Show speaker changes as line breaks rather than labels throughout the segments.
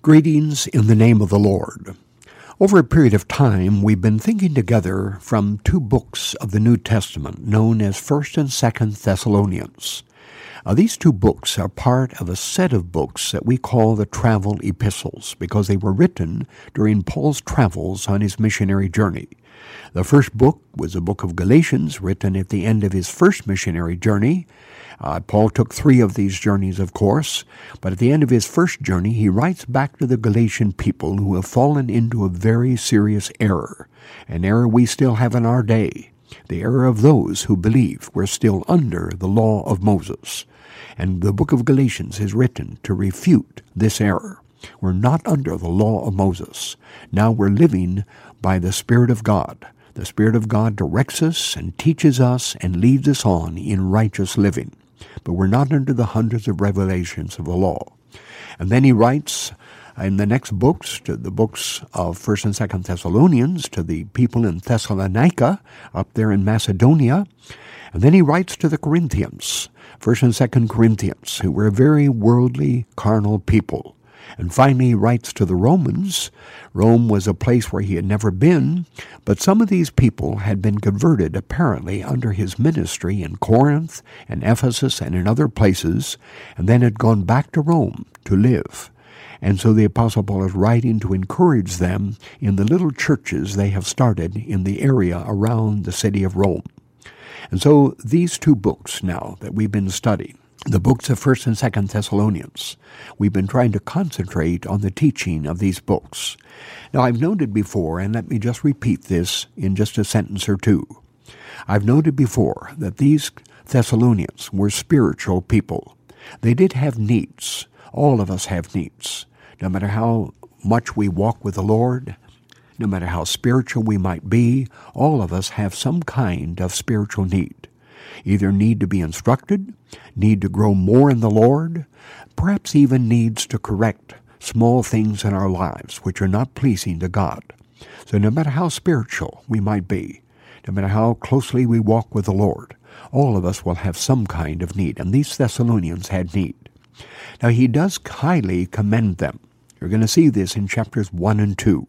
Greetings in the name of the Lord. Over a period of time, we've been thinking together from two books of the New Testament known as 1st and 2nd Thessalonians. These two books are part of a set of books that we call the travel epistles because they were written during Paul's travels on his missionary journey. The first book was the book of Galatians, written at the end of his first missionary journey. Paul took 3 of these journeys, of course, but at the end of his first journey, he writes back to the Galatian people who have fallen into a very serious error, an error we still have in our day, the error of those who believe we're still under the law of Moses. And the book of Galatians is written to refute this error. We're not under the law of Moses. Now we're living by the Spirit of God. The Spirit of God directs us and teaches us and leads us on in righteous living. But we're not under the hundreds of revelations of the law. And then he writes in the next books, to the books of 1st and 2nd Thessalonians, to the people in Thessalonica, up there in Macedonia. And then he writes to the Corinthians, 1st and 2nd Corinthians, who were a very worldly, carnal people. And finally, he writes to the Romans. Rome was a place where he had never been, but some of these people had been converted apparently under his ministry in Corinth and Ephesus and in other places, and then had gone back to Rome to live. And so the Apostle Paul is writing to encourage them in the little churches they have started in the area around the city of Rome. And so these two books now that we've been studying, the books of 1st and 2nd Thessalonians, we've been trying to concentrate on the teaching of these books. Now, I've noted before, and let me just repeat this in just a sentence or two. I've noted before that these Thessalonians were spiritual people. They did have needs. All of us have needs. No matter how much we walk with the Lord, no matter how spiritual we might be, all of us have some kind of spiritual need. Either need to be instructed, need to grow more in the Lord, perhaps even needs to correct small things in our lives which are not pleasing to God. So no matter how spiritual we might be, no matter how closely we walk with the Lord, all of us will have some kind of need, and these Thessalonians had need. Now he does highly commend them. You're going to see this in chapters 1 and 2.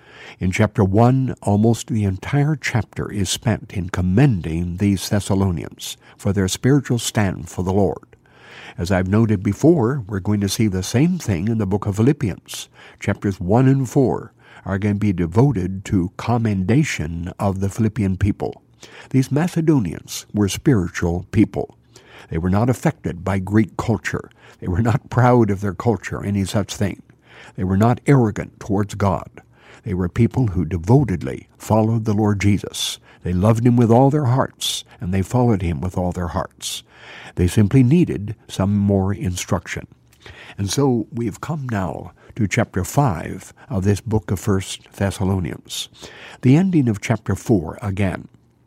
In chapter 1, almost the entire chapter is spent in commending these Thessalonians for their spiritual stand for the Lord. As I've noted before, we're going to see the same thing in the book of Philippians. Chapters 1 and 4 are going to be devoted to commendation of the Philippian people. These Macedonians were spiritual people. They were not affected by Greek culture. They were not proud of their culture, any such thing. They were not arrogant towards God. They were people who devotedly followed the Lord Jesus. They loved him with all their hearts, and they followed him with all their hearts. They simply needed some more instruction. And so we've come now to chapter 5 of this book of 1st Thessalonians. The ending of chapter 4, again,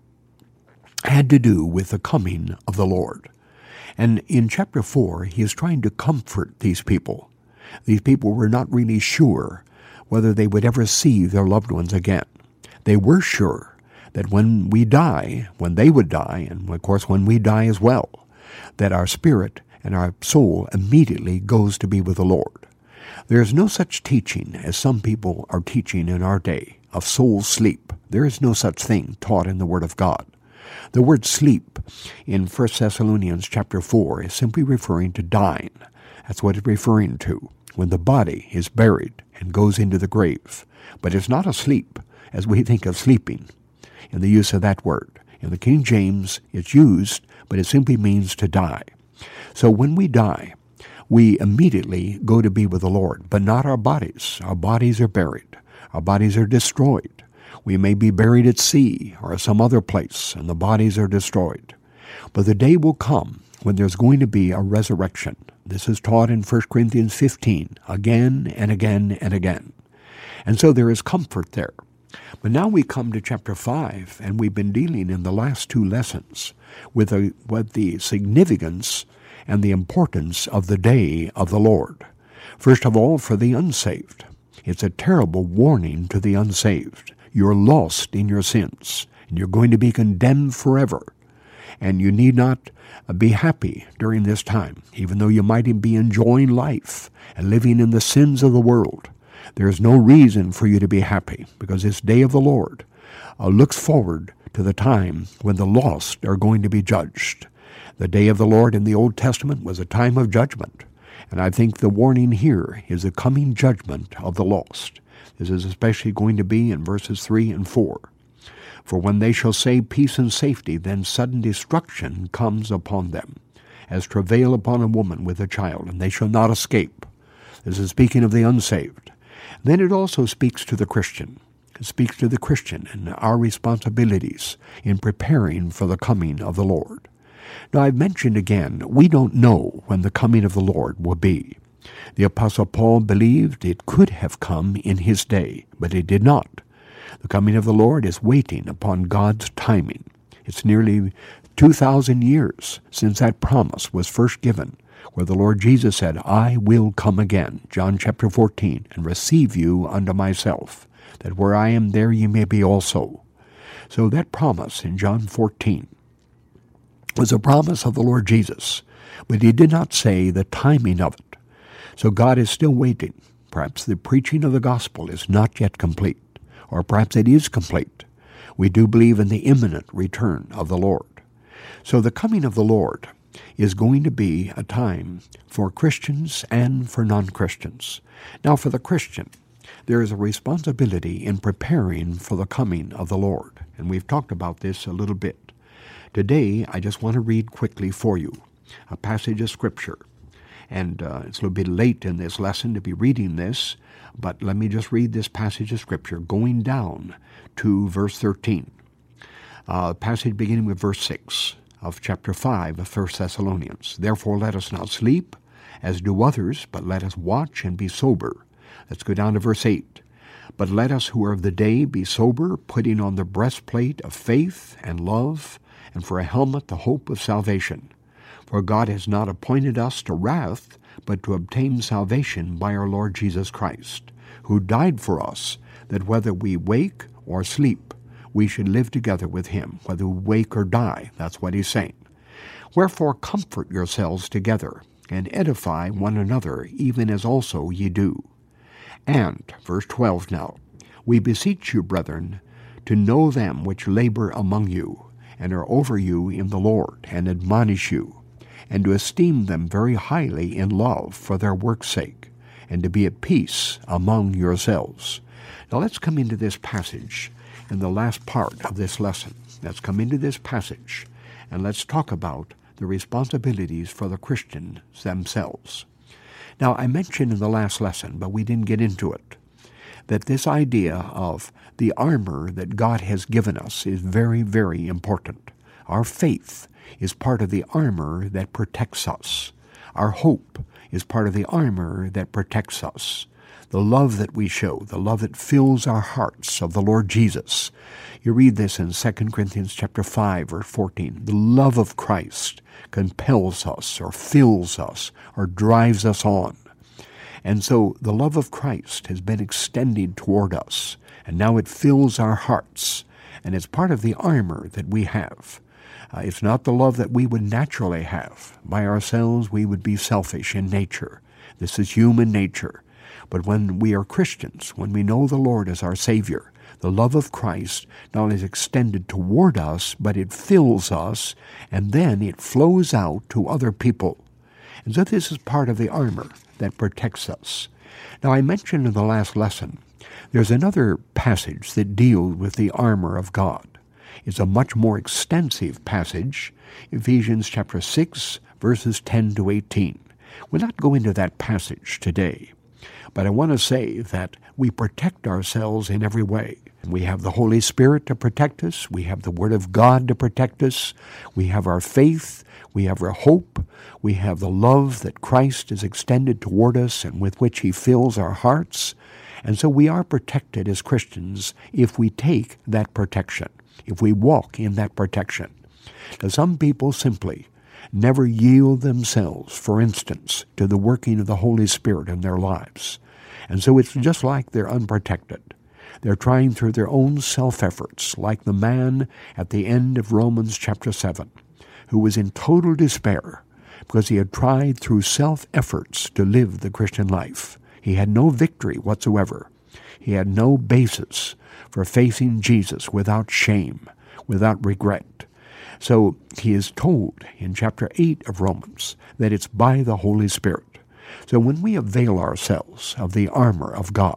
had to do with the coming of the Lord. And in chapter 4, he is trying to comfort these people. These people were not really sure whether they would ever see their loved ones again. They were sure that when we die, when they would die, and of course when we die as well, that our spirit and our soul immediately goes to be with the Lord. There is no such teaching as some people are teaching in our day of soul sleep. There is no such thing taught in the Word of God. The word sleep in 1 Thessalonians chapter 4 is simply referring to dying. That's what it's referring to, when the body is buried and goes into the grave. But it's not asleep, as we think of sleeping, in the use of that word. In the King James, it's used, but it simply means to die. So when we die, we immediately go to be with the Lord, but not our bodies. Our bodies are buried. Our bodies are destroyed. We may be buried at sea or some other place, and the bodies are destroyed. But the day will come when there's going to be a resurrection. This is taught in 1 Corinthians 15, again and again and again. And so there is comfort there. But now we come to chapter 5, and we've been dealing in the last 2 lessons with the significance and the importance of the day of the Lord. First of all, for the unsaved. It's a terrible warning to the unsaved. You're lost in your sins, and you're going to be condemned forever. And you need not be happy during this time, even though you might be enjoying life and living in the sins of the world. There is no reason for you to be happy, because this day of the Lord looks forward to the time when the lost are going to be judged. The day of the Lord in the Old Testament was a time of judgment, and I think the warning here is the coming judgment of the lost. This is especially going to be in verses 3 and 4. For when they shall say peace and safety, then sudden destruction comes upon them, as travail upon a woman with a child, and they shall not escape. This is speaking of the unsaved. Then it also speaks to the Christian. It speaks to the Christian and our responsibilities in preparing for the coming of the Lord. Now, I've mentioned again, we don't know when the coming of the Lord will be. The Apostle Paul believed it could have come in his day, but it did not. The coming of the Lord is waiting upon God's timing. It's nearly 2,000 years since that promise was first given, where the Lord Jesus said, I will come again, John chapter 14, and receive you unto myself, that where I am, there ye may be also. So that promise in John 14 was a promise of the Lord Jesus, but he did not say the timing of it. So God is still waiting. Perhaps the preaching of the gospel is not yet complete, or perhaps it is complete. We do believe in the imminent return of the Lord. So the coming of the Lord is going to be a time for Christians and for non-Christians. Now, for the Christian, there is a responsibility in preparing for the coming of the Lord, and we've talked about this a little bit. Today, I just want to read quickly for you a passage of Scripture. And it's a little bit late in this lesson to be reading this, but let me just read this passage of Scripture, going down to verse 13. Passage beginning with verse 6 of chapter 5 of 1 Thessalonians. Therefore let us not sleep, as do others, but let us watch and be sober. Let's go down to verse 8. But let us who are of the day be sober, putting on the breastplate of faith and love, and for a helmet the hope of salvation. For God has not appointed us to wrath, but to obtain salvation by our Lord Jesus Christ, who died for us, that whether we wake or sleep, we should live together with him, whether we wake or die. That's what he's saying. Wherefore comfort yourselves together, and edify one another, even as also ye do. And, verse 12 now, we beseech you, brethren, to know them which labor among you, and are over you in the Lord, and admonish you, and to esteem them very highly in love for their work's sake, and to be at peace among yourselves. Now let's come into this passage in the last part of this lesson. Let's come into this passage, and let's talk about the responsibilities for the Christians themselves. Now, I mentioned in the last lesson, but we didn't get into it, that this idea of the armor that God has given us is very, very important. Our faith is part of the armor that protects us. Our hope is part of the armor that protects us. The love that we show, the love that fills our hearts of the Lord Jesus. You read this in 2 Corinthians chapter 5, verse 14. The love of Christ compels us or fills us or drives us on. And so the love of Christ has been extended toward us, and now it fills our hearts, and it's part of the armor that we have. It's not the love that we would naturally have. By ourselves, we would be selfish in nature. This is human nature. But when we are Christians, when we know the Lord as our Savior, the love of Christ not only is extended toward us, but it fills us, and then it flows out to other people. And so this is part of the armor that protects us. Now, I mentioned in the last lesson, there's another passage that deals with the armor of God. It's a much more extensive passage, Ephesians chapter 6, verses 10 to 18. We'll not go into that passage today, but I want to say that we protect ourselves in every way. We have the Holy Spirit to protect us. We have the Word of God to protect us. We have our faith. We have our hope. We have the love that Christ has extended toward us and with which he fills our hearts. And so we are protected as Christians if we take that protection, if we walk in that protection. Now, some people simply never yield themselves, for instance, to the working of the Holy Spirit in their lives. And so it's just like they're unprotected. They're trying through their own self-efforts, like the man at the end of Romans chapter 7, who was in total despair because he had tried through self-efforts to live the Christian life. He had no victory whatsoever. He had no basis for facing Jesus without shame, without regret. So he is told in chapter 8 of Romans that it's by the Holy Spirit. So when we avail ourselves of the armor of God,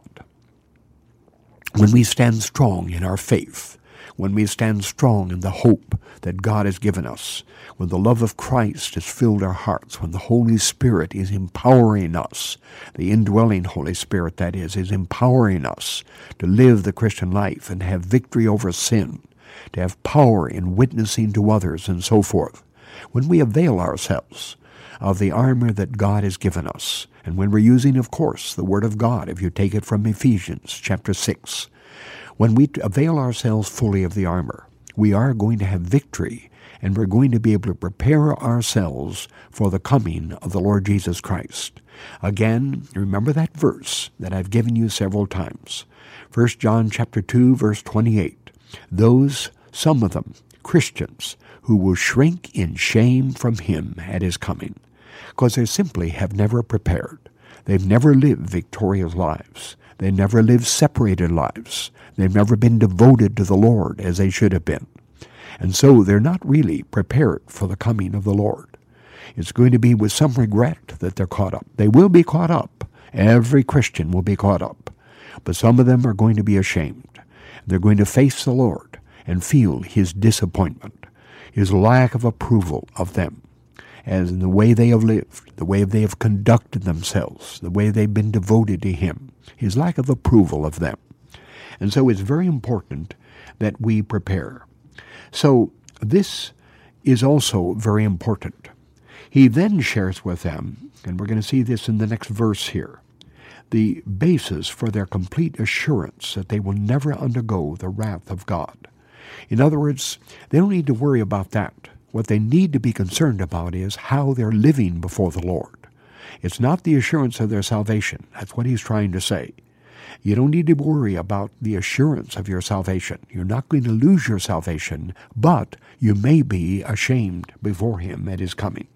when we stand strong in our faith, when we stand strong in the hope that God has given us, when the love of Christ has filled our hearts, when the Holy Spirit is empowering us, the indwelling Holy Spirit, that is empowering us to live the Christian life and have victory over sin, to have power in witnessing to others and so forth. When we avail ourselves of the armor that God has given us, and when we're using, of course, the Word of God, if you take it from Ephesians chapter 6, when we avail ourselves fully of the armor, we are going to have victory, and we're going to be able to prepare ourselves for the coming of the Lord Jesus Christ. Again, remember that verse that I've given you several times. 1 John chapter 2, verse 28. Those, some of them, Christians, who will shrink in shame from him at his coming, because they simply have never prepared. They've never lived victorious lives. They never lived separated lives. They've never been devoted to the Lord as they should have been. And so they're not really prepared for the coming of the Lord. It's going to be with some regret that they're caught up. They will be caught up. Every Christian will be caught up. But some of them are going to be ashamed. They're going to face the Lord and feel his disappointment, his lack of approval of them, as in the way they have lived, the way they have conducted themselves, the way they've been devoted to him, his lack of approval of them. And so it's very important that we prepare. So this is also very important. He then shares with them, and we're going to see this in the next verse here, the basis for their complete assurance that they will never undergo the wrath of God. In other words, they don't need to worry about that. What they need to be concerned about is how they're living before the Lord. It's not the assurance of their salvation. That's what he's trying to say. You don't need to worry about the assurance of your salvation. You're not going to lose your salvation, but you may be ashamed before him at his coming.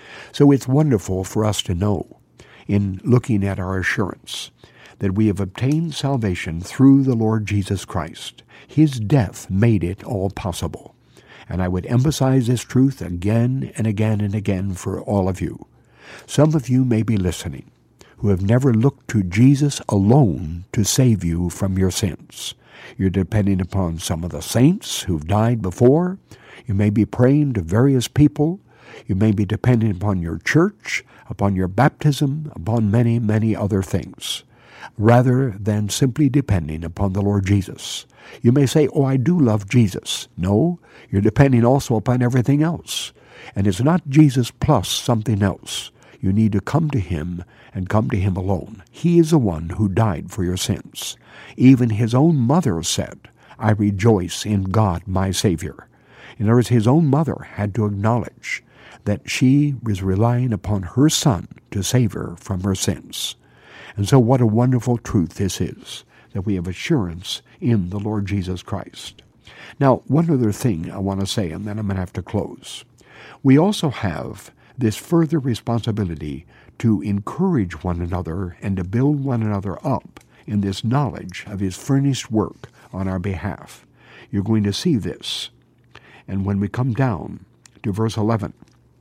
So it's wonderful for us to know, in looking at our assurance, that we have obtained salvation through the Lord Jesus Christ. His death made it all possible. And I would emphasize this truth again and again and again for all of you. Some of you may be listening who have never looked to Jesus alone to save you from your sins. You're depending upon some of the saints who've died before. You may be praying to various people. You may be depending upon your church, upon your baptism, upon many, many other things, rather than simply depending upon the Lord Jesus. You may say, oh, I do love Jesus. No, you're depending also upon everything else. And it's not Jesus plus something else. You need to come to him and come to him alone. He is the one who died for your sins. Even his own mother said, I rejoice in God my Savior. In other words, his own mother had to acknowledge that she was relying upon her son to save her from her sins. And so what a wonderful truth this is, that we have assurance in the Lord Jesus Christ. Now, one other thing I want to say, and then I'm going to have to close. We also have this further responsibility to encourage one another and to build one another up in this knowledge of his furnished work on our behalf. You're going to see this. And when we come down to verse 11,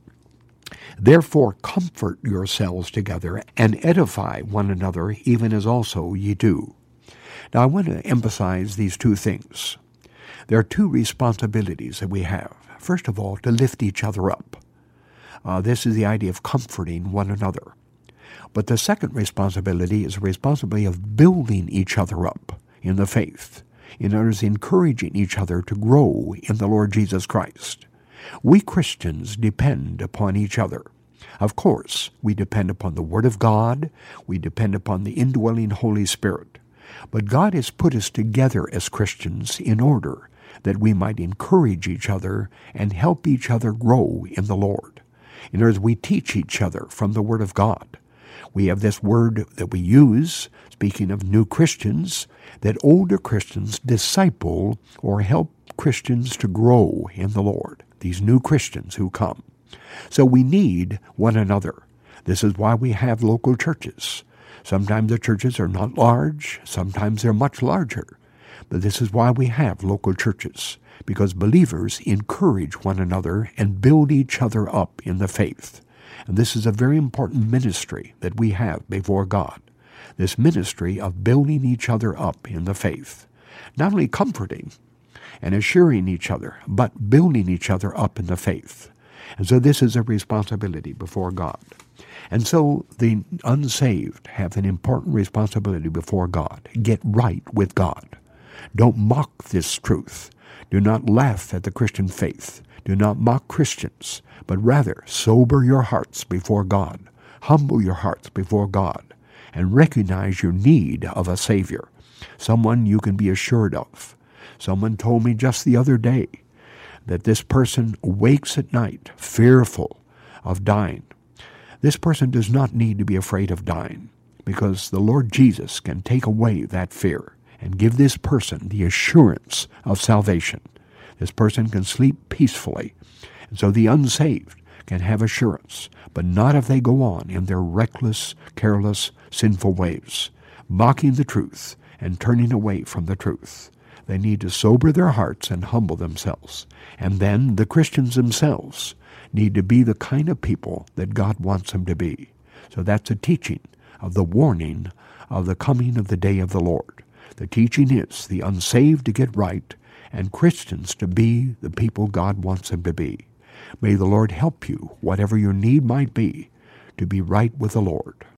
therefore comfort yourselves together and edify one another, even as also ye do. Now I want to emphasize these two things. There are two responsibilities that we have. First of all, to lift each other up. This is the idea of comforting one another. But the second responsibility is the responsibility of building each other up in the faith. In other words, encouraging each other to grow in the Lord Jesus Christ. We Christians depend upon each other. Of course, we depend upon the Word of God. We depend upon the indwelling Holy Spirit. But God has put us together as Christians in order that we might encourage each other and help each other grow in the Lord. In other words, we teach each other from the Word of God. We have this word that we use, speaking of new Christians, that older Christians disciple or help Christians to grow in the Lord. these new Christians who come. So we need one another. This is why we have local churches. Sometimes the churches are not large, sometimes they're much larger. But this is why we have local churches, because believers encourage one another and build each other up in the faith. And this is a very important ministry that we have before God, this ministry of building each other up in the faith. Not only comforting and assuring each other, but building each other up in the faith. And so this is a responsibility before God. And so the unsaved have an important responsibility before God. Get right with God. Don't mock this truth. Do not laugh at the Christian faith. Do not mock Christians, but rather sober your hearts before God. Humble your hearts before God, and recognize your need of a Savior, someone you can be assured of. Someone told me just the other day that this person wakes at night fearful of dying. This person does not need to be afraid of dying, because the Lord Jesus can take away that fear and give this person the assurance of salvation. This person can sleep peacefully, and so the unsaved can have assurance, but not if they go on in their reckless, careless, sinful ways, mocking the truth and turning away from the truth. They need to sober their hearts and humble themselves. And then the Christians themselves need to be the kind of people that God wants them to be. So that's a teaching of the warning of the coming of the day of the Lord. The teaching is the unsaved to get right and Christians to be the people God wants them to be. May the Lord help you, whatever your need might be, to be right with the Lord.